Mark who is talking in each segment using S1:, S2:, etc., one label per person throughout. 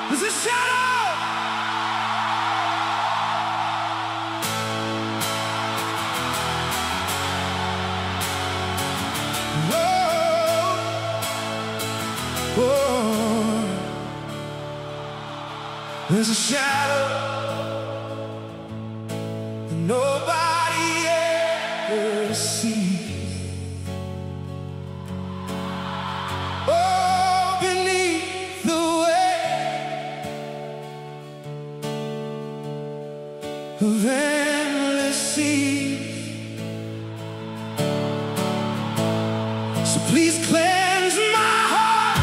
S1: There's a shadow. Whoa. There's a shadow that nobody ever sees. Oh, beneath the weight of endless seas. So please cleanse my heart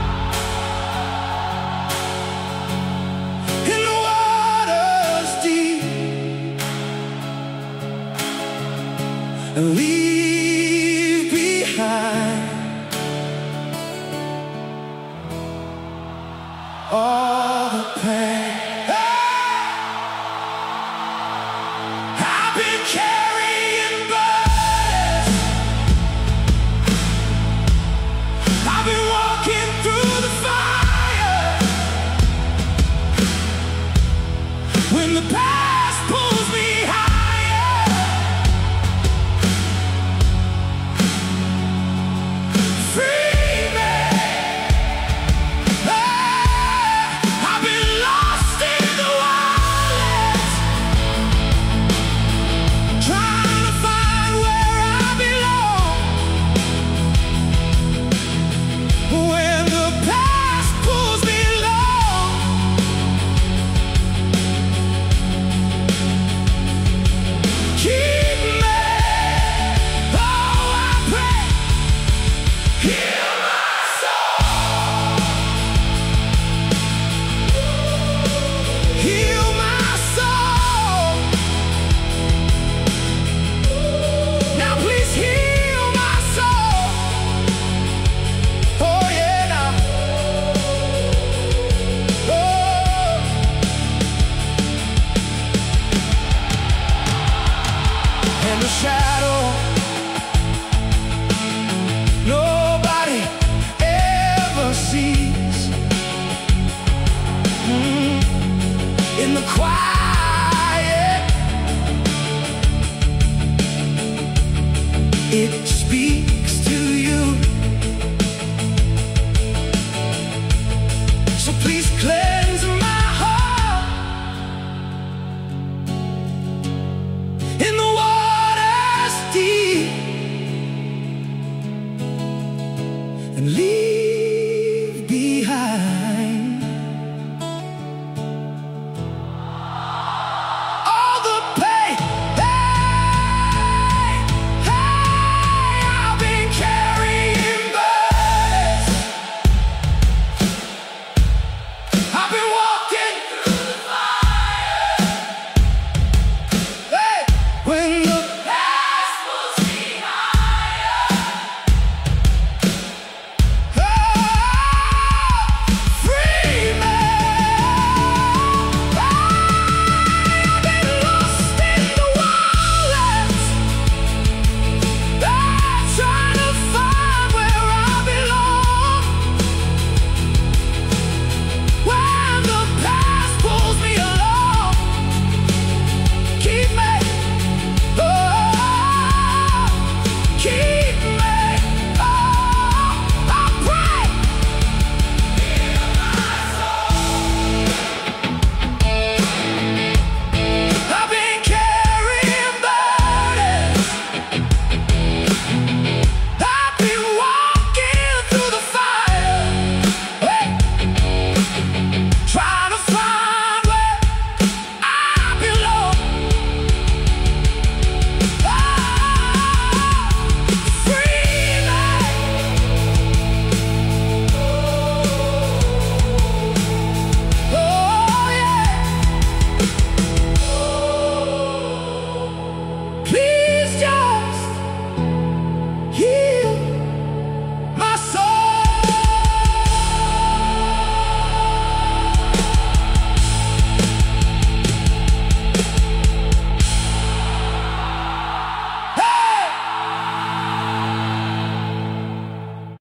S1: in the waters deep, and leave behind all the pain. I've been carrying burdens. I've been walking through the fire. When the past pulls me higher, free me. I've been lost in the wilderness, trying to find where I belong. When the past pulls me along, keep me. Oh, I pray, heal my soul, heal my soul. Now please heal my soul. Oh yeah, now. Oh. And the shadow nobody ever sees. In the quiet, it speaks to you. So please clear